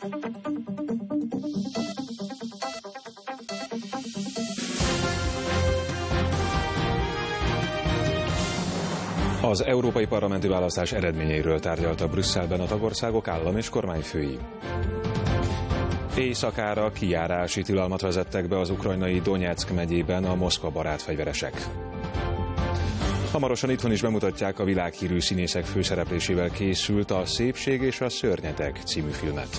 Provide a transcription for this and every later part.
Az európai parlamenti választás eredményeiről tárgyalta Brüsszelben a tagországok állam- és kormányfői. Éjszakára kijárási tilalmat vezettek be az ukrajnai Donyeck megyében a Moszkva barát fegyveresek. Hamarosan itthon is bemutatják a világhírű színészek főszereplésével készült A szépség és a szörnyetek című filmet.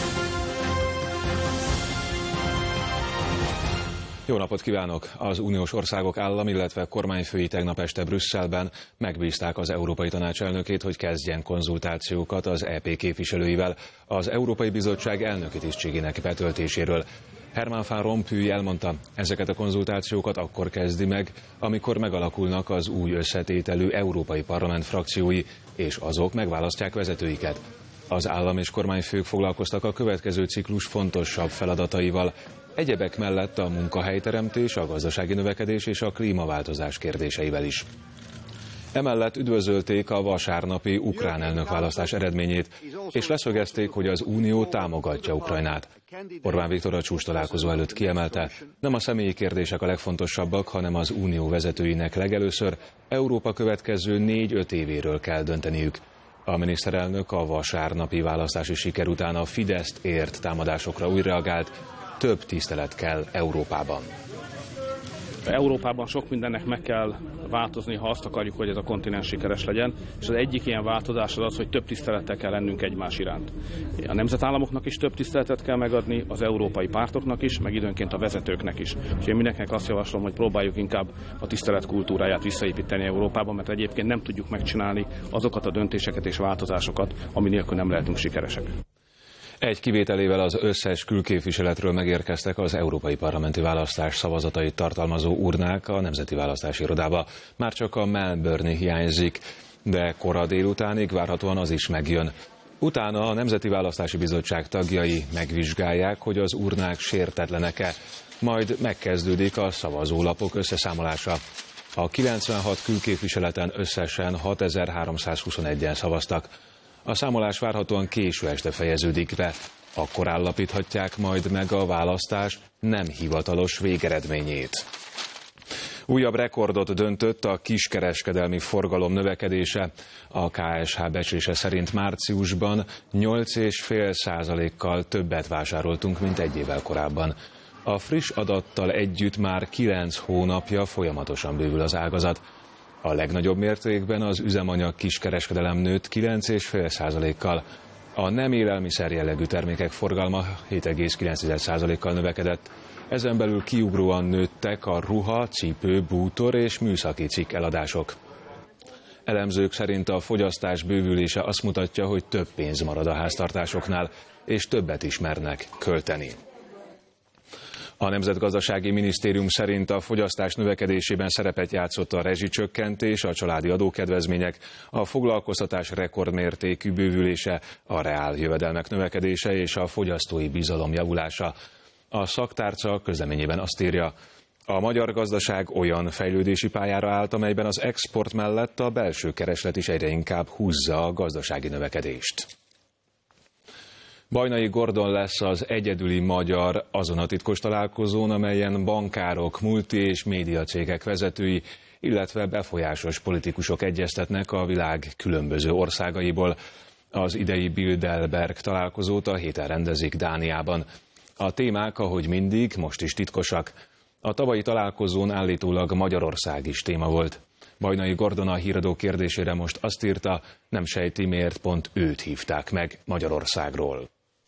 Jó napot kívánok! Az uniós országok állam, illetve kormányfői tegnap este Brüsszelben megbízták az Európai Tanács elnökét, hogy kezdjen konzultációkat az EP képviselőivel az Európai Bizottság elnöki tisztségének betöltéséről. Herman Van Rompuy elmondta, ezeket a konzultációkat akkor kezdi meg, amikor megalakulnak az új összetételű Európai Parlament frakciói, és azok megválasztják vezetőiket. Az állam- és kormányfők foglalkoztak a következő ciklus fontosabb feladataival, egyebek mellett a munkahelyteremtés, a gazdasági növekedés és a klímaváltozás kérdéseivel is. Emellett üdvözölték a vasárnapi ukrán elnökválasztás eredményét, és leszögezték, hogy az Unió támogatja Ukrajnát. Orbán Viktor a csúcstalálkozó előtt kiemelte, nem a személyi kérdések a legfontosabbak, hanem az Unió vezetőinek legelőször Európa következő 4-5 évéről kell dönteniük. A miniszterelnök a vasárnapi választási siker után a Fideszt ért támadásokra úgy reagált, több tisztelet kell Európában. Európában sok mindennek meg kell változni, ha azt akarjuk, hogy ez a kontinens sikeres legyen, és az egyik ilyen változás az, hogy több tisztelettel kell lennünk egymás iránt. A nemzetállamoknak is több tiszteletet kell megadni, az európai pártoknak is, meg időnként a vezetőknek is. Úgyhogy én mindenkinek azt javaslom, hogy próbáljuk inkább a tisztelet kultúráját visszaépíteni Európában, mert egyébként nem tudjuk megcsinálni azokat a döntéseket és változásokat, ami nélkül nem lehetünk sikeresek. Egy kivételével az összes külképviseletről megérkeztek az európai parlamenti választás szavazatait tartalmazó urnák a Nemzeti Választási Irodába. Már csak a Melbourne-i hiányzik, de kora délutánig várhatóan az is megjön. Utána a Nemzeti Választási Bizottság tagjai megvizsgálják, hogy az urnák sértetlenek-e, majd megkezdődik a szavazólapok összeszámolása. A 96 külképviseleten összesen 6321-en szavaztak. A számolás várhatóan késő este fejeződik be, akkor állapíthatják majd meg a választás nem hivatalos végeredményét. Újabb rekordot döntött a kiskereskedelmi forgalom növekedése. A KSH becslése szerint márciusban 8,5%-kal többet vásároltunk, mint egy évvel korábban. A friss adattal együtt már 9 hónapja folyamatosan bővül az ágazat. A legnagyobb mértékben az üzemanyag kiskereskedelem nőtt 9,5%-kal. A nem élelmiszer jellegű termékek forgalma 7,9%-kal növekedett. Ezen belül kiugróan nőttek a ruha, cipő, bútor és műszaki cikk eladások. Elemzők szerint a fogyasztás bővülése azt mutatja, hogy több pénz marad a háztartásoknál, és többet is mernek költeni. A Nemzetgazdasági Minisztérium szerint a fogyasztás növekedésében szerepet játszott a rezsicsökkentés, a családi adókedvezmények, a foglalkoztatás rekordmértékű bővülése, a reál jövedelmek növekedése és a fogyasztói bizalom javulása. A szaktárca közleményében azt írja, a magyar gazdaság olyan fejlődési pályára állt, amelyben az export mellett a belső kereslet is egyre inkább húzza a gazdasági növekedést. Bajnai Gordon lesz az egyedüli magyar azon a titkos találkozón, amelyen bankárok, multi és médiacégek vezetői, illetve befolyásos politikusok egyeztetnek a világ különböző országaiból. Az idei Bilderberg találkozót a héten rendezik Dániában. A témák, ahogy mindig, most is titkosak. A tavalyi találkozón állítólag Magyarország is téma volt. Bajnai Gordon a híradó kérdésére most azt írta, nem sejti, miért pont őt hívták meg Magyarországról.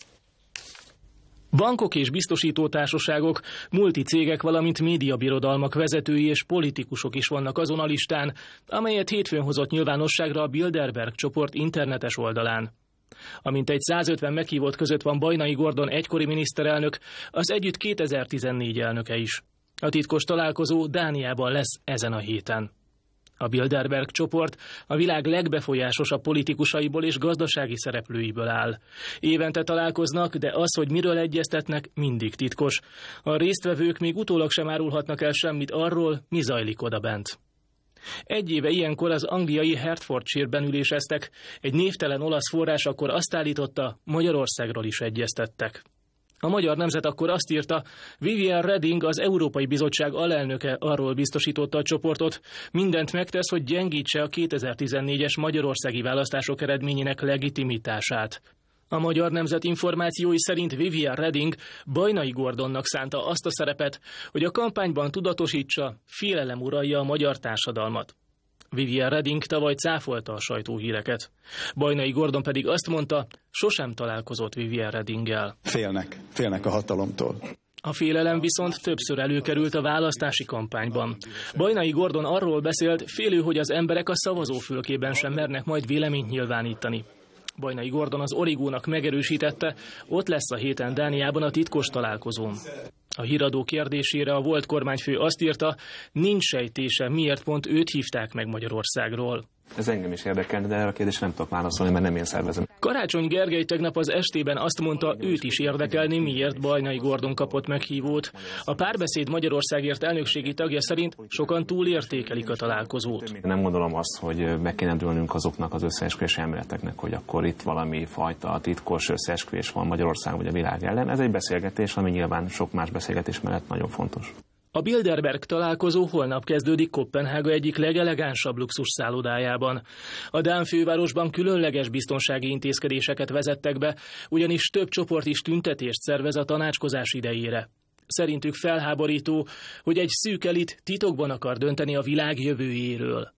Bankok és biztosítótársaságok, multicégek, valamint médiabirodalmak vezetői és politikusok is vannak azon a listán, amelyet hétfőn hozott nyilvánosságra a Bilderberg csoport internetes oldalán. Amint egy 150 meghívott között van Bajnai Gordon egykori miniszterelnök, az együtt 2014 elnöke is. A titkos találkozó Dániában lesz ezen a héten. A Bilderberg csoport a világ legbefolyásosabb politikusaiból és gazdasági szereplőiből áll. Évente találkoznak, de az, hogy miről egyeztetnek, mindig titkos. A résztvevők még utólag sem árulhatnak el semmit arról, mi zajlik odabent. Egy éve ilyenkor az angliai Hertfordshire-ben üléseztek. Egy névtelen olasz forrás akkor azt állította, Magyarországról is egyeztettek. A Magyar Nemzet akkor azt írta, Viviane Reding, az Európai Bizottság alelnöke arról biztosította a csoportot, mindent megtesz, hogy gyengítse a 2014-es magyarországi választások eredményének legitimitását. A Magyar Nemzet információi szerint Viviane Reding Bajnai Gordonnak szánta azt a szerepet, hogy a kampányban tudatosítsa, félelem uralja a magyar társadalmat. Viviane Reding tavaly cáfolta a sajtóhíreket. Bajnai Gordon pedig azt mondta, sosem találkozott Viviane Redinggel. Félnek a hatalomtól. A félelem viszont többször előkerült a választási kampányban. Bajnai Gordon arról beszélt, félő, hogy az emberek a szavazófülkében sem mernek majd véleményt nyilvánítani. Bajnai Gordon az Origónak megerősítette, ott lesz a héten Dániában a titkos találkozón. A híradó kérdésére a volt kormányfő azt írta, nincs sejtése, miért pont őt hívták meg Magyarországról. Ez engem is érdekelne, de erre a kérdésre nem tudok válaszolni, mert nem én szervezem. Karácsony Gergely tegnap az estében azt mondta, őt is érdekelni, miért Bajnai Gordon kapott meghívót. A Párbeszéd Magyarországért elnökségi tagja szerint sokan túlértékelik a találkozót. Nem gondolom azt, hogy meg kéne dőlnünk azoknak az összeesküvés elméleteknek, hogy akkor itt valami fajta titkos összeesküvés van Magyarország vagy a világ ellen. Ez egy beszélgetés, ami nyilván sok más beszélgetés mellett nagyon fontos. A Bilderberg találkozó holnap kezdődik Koppenhága egyik legelegánsabb luxus szállodájában. A dán fővárosban különleges biztonsági intézkedéseket vezettek be, ugyanis több csoport is tüntetést szervez a tanácskozás idejére. Szerintük felháborító, hogy egy szűk elit titokban akar dönteni a világ jövőjéről.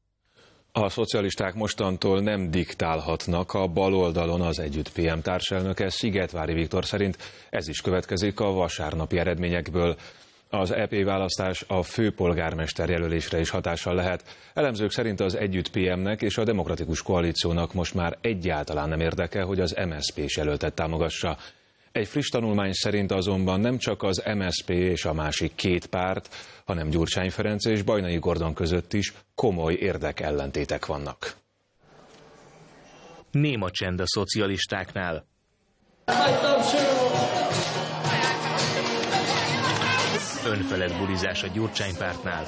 A szocialisták mostantól nem diktálhatnak a baloldalon, az Együtt PM társelnöke Szigetvári Viktor szerint ez is következik a vasárnapi eredményekből. Az EP választás a főpolgármester jelölésre is hatással lehet. Elemzők szerint az Együtt PM-nek és a Demokratikus Koalíciónak most már egyáltalán nem érdeke, hogy az MSZP-s jelöltet támogassa. Egy friss tanulmány szerint azonban nem csak az MSZP és a másik két párt, hanem Gyurcsány Ferenc és Bajnai Gordon között is komoly érdekellentétek vannak. Néma csend a szocialistáknál. Önfelett bulizás a Gyurcsány pártnál.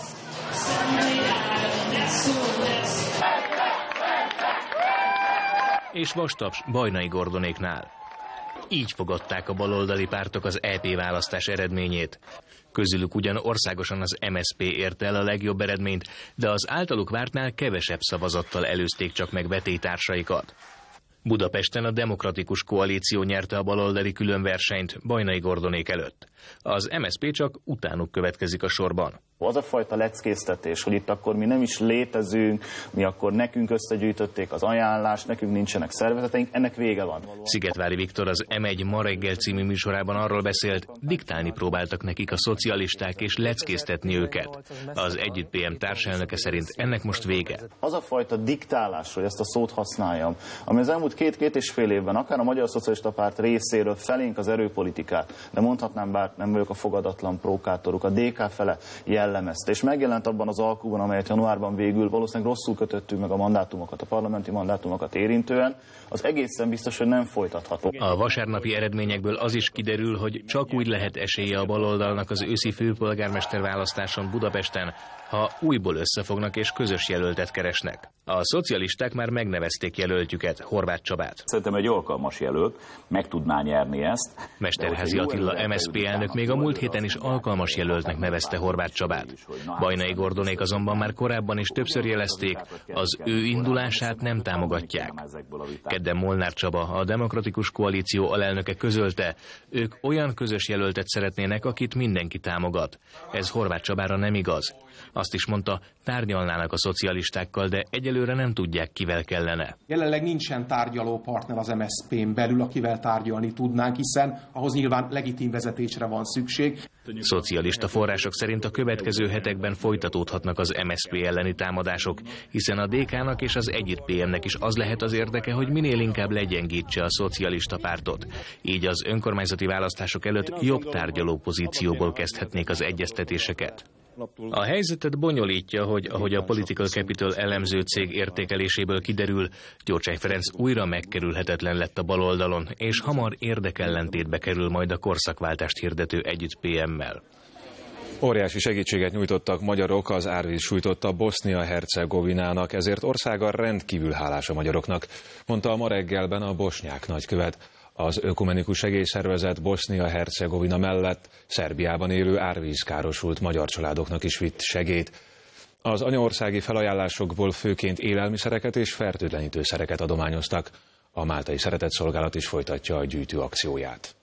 És vastaps Bajnai Gordonéknál. Így fogadták a baloldali pártok az EP választás eredményét. Közülük ugyan országosan az MSZP érte el a legjobb eredményt, de az általuk vártnál kevesebb szavazattal előzték csak meg vetélytársaikat. Budapesten a Demokratikus Koalíció nyerte a baloldali különversenyt Bajnai Gordonék előtt. Az MSZP csak utánuk következik a sorban. Az a fajta leckéztetés, hogy itt akkor mi nem is létezünk, mi akkor nekünk összegyűjtötték az ajánlást, nekünk nincsenek szervezeteink, ennek vége van. Szigetvári Viktor az M1 Ma reggel című műsorában arról beszélt, diktálni próbáltak nekik a szocialisták és leckéztetni őket. Az Együtt PM társelnöke szerint ennek most vége. Az a fajta diktálás, hogy ezt a szót használjam, ami az elmúlt két és fél évben akár a Magyar Szocialista Párt részéről felénk az erőpolitikát, de mondhatnám, bár nem vagyok a fogadatlan prókátoruk, a DK fele jellemezte, és megjelent abban az alkuban, amelyet januárban végül valószínűleg rosszul kötöttünk meg a mandátumokat, a parlamenti mandátumokat érintően, az egészen biztos, hogy nem folytatható. A vasárnapi eredményekből az is kiderül, hogy csak úgy lehet esélye a baloldalnak az őszi főpolgármester választáson Budapesten, ha újból összefognak és közös jelöltet keresnek. A szocialisták már megnevezték jelöltjüket, Horváth Csabát. Szerintem egy alkalmas jelölt, meg tudná nyerni ezt. Mesterházy Attila MSZP elnök még a múlt héten is alkalmas jelöltnek nevezte Horváth Csabát. Bajnai Gordonék azonban már korábban is többször jelezték, az ő indulását nem támogatják. Kedden Molnár Csaba, a Demokratikus Koalíció alelnöke közölte, ők olyan közös jelöltet szeretnének, akit mindenki támogat. Ez Horváth Csabára nem igaz. Azt is mondta, tárgyalnának a szocialistákkal, de egyelőre nem tudják, kivel kellene. Jelenleg nincsen tárgyaló partner az MSZP-n belül, akivel tárgyalni tudnánk, hiszen ahhoz nyilván legitim vezetésre van szükség. Szocialista források szerint a következő hetekben folytatódhatnak az MSZP elleni támadások, hiszen a DK-nak és az Együtt PM-nek is az lehet az érdeke, hogy minél inkább legyengítse a szocialista pártot. Így az önkormányzati választások előtt jobb tárgyaló pozícióból kezdhetnék az egyeztetéseket. A helyzetet bonyolítja, hogy ahogy a Political Capital elemző cég értékeléséből kiderül, Gyurcsány Ferenc újra megkerülhetetlen lett a baloldalon, és hamar érdekellentétbe kerül majd a korszakváltást hirdető Együtt PM-mel. Óriási segítséget nyújtottak magyarok az árvíz sújtotta Bosznia-Hercegovinának, ezért országa rendkívül hálás a magyaroknak, mondta a ma reggelben a bosnyák nagykövet. Az ökumenikus segélyszervezet Bosznia-Hercegovina mellett Szerbiában élő árvízkárosult magyar családoknak is vitt segélyt. Az anyaországi felajánlásokból főként élelmiszereket és fertőtlenítőszereket adományoztak. A máltai szeretetszolgálat is folytatja a gyűjtő akcióját.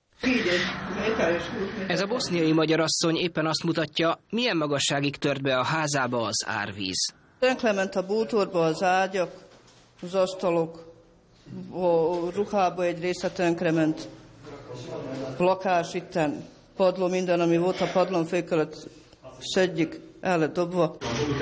Ez a boszniai magyar asszony éppen azt mutatja, milyen magasságig tört be a házába az árvíz. Tönklement a bútorba az ágyak, az asztalok, a ruhába egy része tönkrement. Lakás itten, padló, minden, ami volt a padlón, föl kellett szedjük, el lett dobva.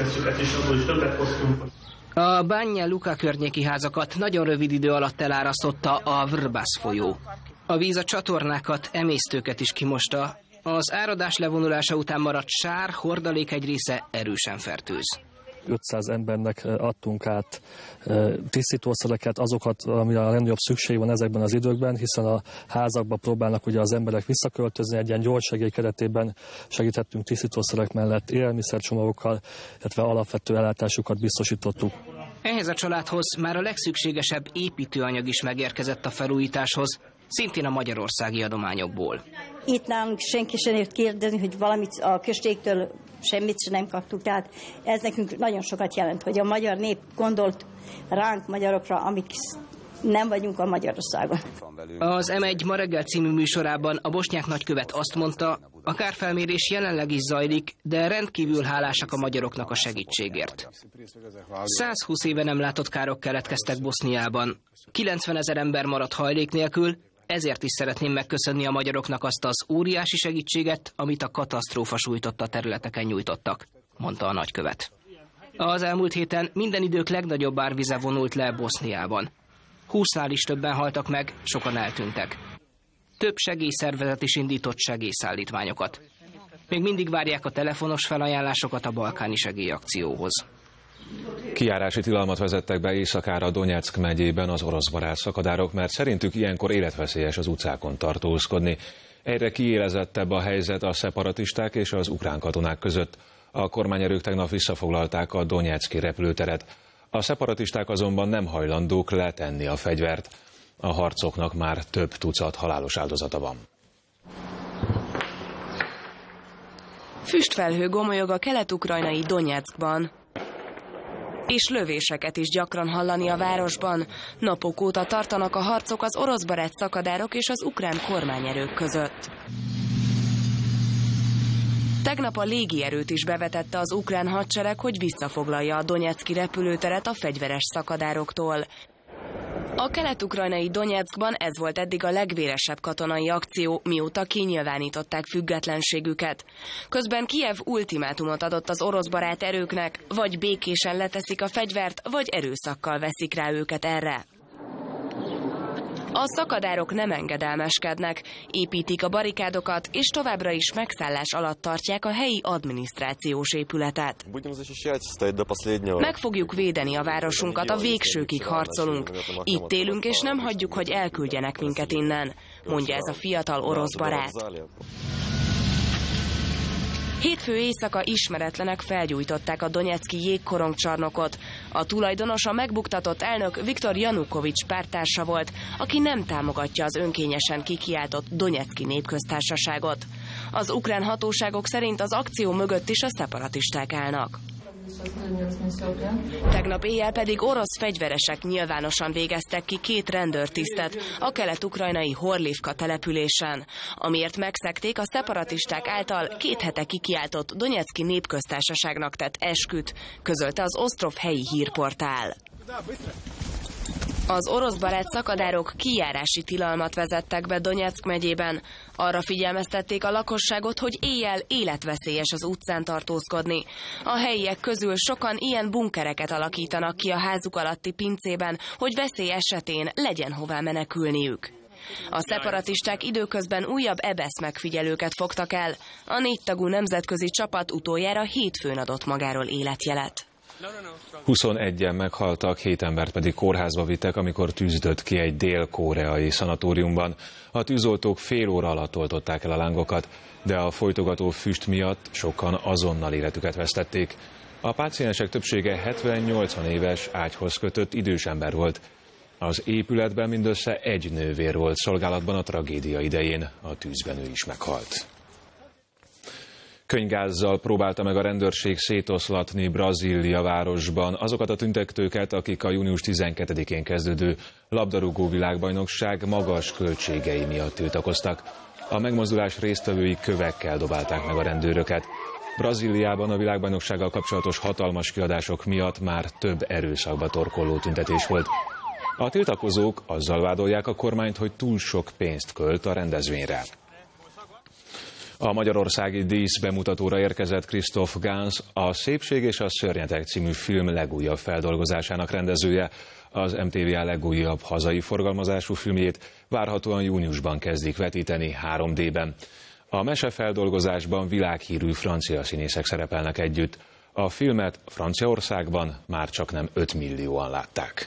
A Banja Luka környéki házakat nagyon rövid idő alatt elárasztotta a Vrbas folyó. A víz a csatornákat, emésztőket is kimosta. Az áradás levonulása után maradt sár, hordalék egy része erősen fertőz. 500 embernek adtunk át tisztítószereket, azokat, amire a legnagyobb szükség van ezekben az időkben, hiszen a házakba próbálnak ugye az emberek visszaköltözni, egy ilyen gyors segély keretében segítettünk tisztítószerek mellett élelmiszercsomagokkal, illetve alapvető ellátásukat biztosítottuk. Ehhez a családhoz már a legszükségesebb építőanyag is megérkezett a felújításhoz, szintén a magyarországi adományokból. Itt nálunk senki sem jött kérdezni, hogy valamit a községtől semmit sem nem kaptuk, tehát ez nekünk nagyon sokat jelent, hogy a magyar nép gondolt ránk magyarokra, amik nem vagyunk a Magyarországon. Az M1 ma reggel című műsorában a bosnyák nagykövet azt mondta, a kárfelmérés jelenleg is zajlik, de rendkívül hálásak a magyaroknak a segítségért. 120 éve nem látott károk keletkeztek Boszniában. 90 000 ember maradt hajlék nélkül, ezért is szeretném megköszönni a magyaroknak azt az óriási segítséget, amit a katasztrófa sújtotta területeken nyújtottak, mondta a nagykövet. Az elmúlt héten minden idők legnagyobb árvize vonult le Boszniában. 20-nál is többen haltak meg, sokan eltűntek. Több segélyszervezet is indított segélyszállítmányokat. Még mindig várják a telefonos felajánlásokat a balkáni segélyakcióhoz. Kijárási tilalmat vezettek be éjszakára Donyeck megyében az oroszbarát szakadárok, mert szerintük ilyenkor életveszélyes az utcákon tartózkodni. Egyre kiélezettebb a helyzet a szeparatisták és az ukrán katonák között. A kormányerők tegnap visszafoglalták a donyecky repülőteret. A szeparatisták azonban nem hajlandók letenni a fegyvert. A harcoknak már több tucat halálos áldozata van. Füstfelhő gomolyog a kelet-ukrajnai Donyeckban. És lövéseket is gyakran hallani a városban. Napok óta tartanak a harcok az oroszbarát szakadárok és az ukrán kormányerők között. Tegnap a légierőt is bevetette az ukrán hadsereg, hogy visszafoglalja a donyecky repülőteret a fegyveres szakadároktól. A kelet-ukrajnai Donyeckban ez volt eddig a legvéresebb katonai akció, mióta kinyilvánították függetlenségüket. Közben Kijev ultimátumot adott az oroszbarát erőknek, vagy békésen leteszik a fegyvert, vagy erőszakkal veszik rá őket erre. A szakadárok nem engedelmeskednek, építik a barikádokat, és továbbra is megszállás alatt tartják a helyi adminisztrációs épületet. Meg fogjuk védeni a városunkat, a végsőkig harcolunk. Itt élünk, és nem hagyjuk, hogy elküldjenek minket innen, mondja ez a fiatal orosz barát. Hétfő éjszaka ismeretlenek felgyújtották a donyecky jégkorongcsarnokot. A tulajdonos a megbuktatott elnök Viktor Janukovics párttársa volt, aki nem támogatja az önkényesen kikiáltott Donyecky népköztársaságot. Az ukrán hatóságok szerint az akció mögött is a szeparatisták állnak. Tegnap éjjel pedig orosz fegyveresek nyilvánosan végeztek ki 2 rendőrtisztet a kelet-ukrajnai Horlivka településen, amiért megszegték a szeparatisták által 2 hete kikiáltott Donyecky népköztársaságnak tett esküt, közölte az Osztrov helyi hírportál. Az oroszbarát szakadárok kijárási tilalmat vezettek be Donyeck megyében. Arra figyelmeztették a lakosságot, hogy éjjel életveszélyes az utcán tartózkodni. A helyiek közül sokan ilyen bunkereket alakítanak ki a házuk alatti pincében, hogy veszély esetén legyen hová menekülniük. A szeparatisták időközben újabb EBESZ megfigyelőket fogtak el. A 4 tagú nemzetközi csapat utoljára hétfőn adott magáról életjelet. 21-en meghaltak, 7 embert pedig kórházba vittek, amikor tűz ütött ki egy dél-koreai szanatóriumban. A tűzoltók fél óra alatt oltották el a lángokat, de a folytogató füst miatt sokan azonnal életüket vesztették. A páciensek többsége 70-80 éves, ágyhoz kötött idős ember volt. Az épületben mindössze egy nővér volt szolgálatban a tragédia idején, a tűzben ő is meghalt. Könygázzal próbálta meg a rendőrség szétoszlatni Brazília városban azokat a tüntetőket, akik a június 12-én kezdődő labdarúgó világbajnokság magas költségei miatt tiltakoztak. A megmozdulás résztvevői kövekkel dobálták meg a rendőröket. Brazíliában a világbajnoksággal kapcsolatos hatalmas kiadások miatt már több erőszakba torkolló tüntetés volt. A tiltakozók azzal vádolják a kormányt, hogy túl sok pénzt költ a rendezvényre. A magyarországi dísz bemutatóra érkezett Christoph Gans, a Szépség és a szörnyeteg című film legújabb feldolgozásának rendezője. Az MTVA legújabb hazai forgalmazású filmjét várhatóan júniusban kezdik vetíteni 3D-ben. A mesefeldolgozásban világhírű francia színészek szerepelnek együtt. A filmet Franciaországban már csak nem 5 millióan látták.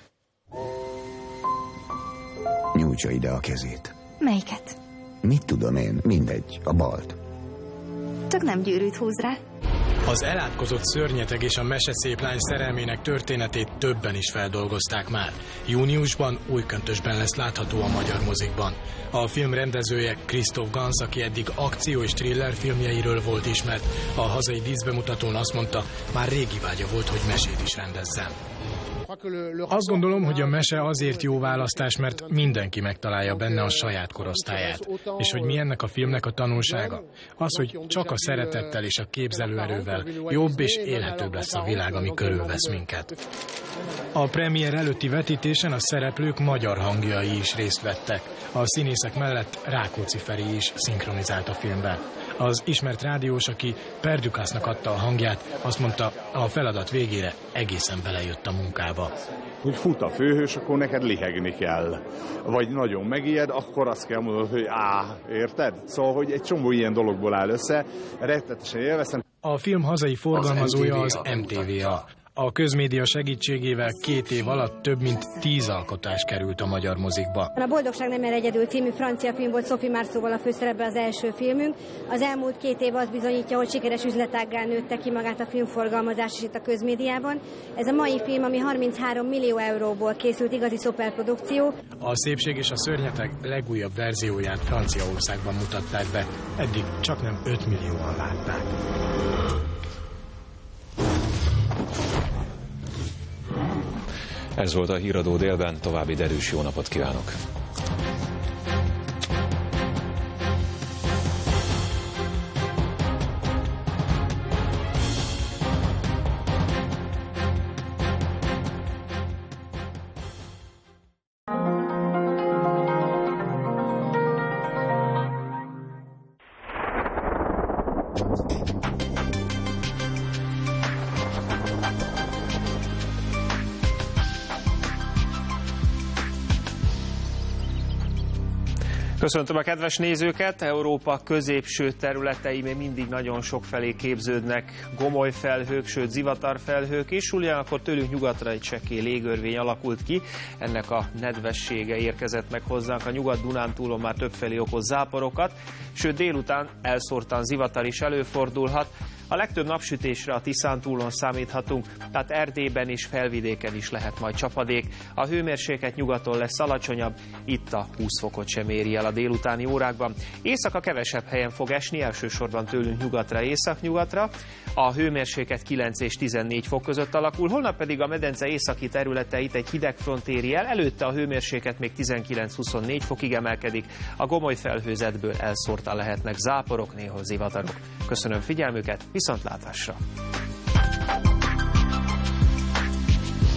Nyújtsa ide a kezét. Melyiket? Mit tudom én? Mindegy, a balt. Csak nem gyűrűt húz rá. Az elátkozott szörnyeteg és a meseszéplány szerelmének történetét többen is feldolgozták már. Júniusban új köntösben lesz látható a magyar mozikban. A film rendezője Christoph Gans, aki eddig akció és thriller filmjeiről volt ismert, a hazai díszbemutatón azt mondta, már régi vágya volt, hogy mesét is rendezzen. Azt gondolom, hogy a mese azért jó választás, mert mindenki megtalálja benne a saját korosztályát. És hogy mi ennek a filmnek a tanulsága? Az, hogy csak a szeretettel és a képzelőerővel jobb és élhetőbb lesz a világ, ami körülvesz minket. A premier előtti vetítésen a szereplők magyar hangjai is részt vettek. A színészek mellett Rákóczi Feri is szinkronizált a filmben. Az ismert rádiós, aki Perdukásznak adta a hangját, azt mondta, a feladat végére egészen belejött a munkába. Hogy fut a főhős, akkor neked lihegni kell. Vagy nagyon megijed, akkor azt kell mondod, hogy érted? Szóval, hogy egy csomó ilyen dologból áll össze, rettetesen élveztem. A film hazai forgalmazója az MTVA. A közmédia segítségével 2 év alatt több mint 10 alkotás került a magyar mozikba. A Boldogság nem ér egyedül című francia film volt Sophie Marceauval a főszerepben az első filmünk. Az elmúlt 2 év azt bizonyítja, hogy sikeres üzletággá nőtte ki magát a filmforgalmazás is itt a közmédiában. Ez a mai film, ami 33 millió euróból készült, igazi szuperprodukció. A Szépség és a szörnyeteg legújabb verzióját Franciaországban mutatták be. Eddig csak nem 5 millióan látták. Ez volt a Híradó délben, további derűs jó napot kívánok! Köszöntöm a kedves nézőket! Európa középső területei még mindig nagyon sokfelé képződnek gomolyfelhők, sőt zivatarfelhők is. Ugyanakkor tőlünk nyugatra egy csekély légörvény alakult ki. Ennek a nedvessége érkezett meg hozzánk a Nyugat-Dunántúlon, már többfelé okoz záporokat, sőt délután elszórtan zivatar is előfordulhat. A legtöbb napsütésre a Tiszántúlon számíthatunk, tehát Erdélyben és Felvidéken is lehet majd csapadék. A hőmérséklet nyugaton lesz alacsonyabb, itt a 20 fokot sem éri el a délutáni órákban. Éjszaka kevesebb helyen fog esni, elsősorban tőlünk nyugatra, északnyugatra. A hőmérséklet 9 és 14 fok között alakul, holnap pedig a medence északi területeit egy hidegfront éri el, előtte a hőmérséklet még 19-24 fokig emelkedik. A gomoly felhőzetből elszórtan lehetnek záporok, néhol zivatarok. Köszönöm figyelmüket, viszontlátásra!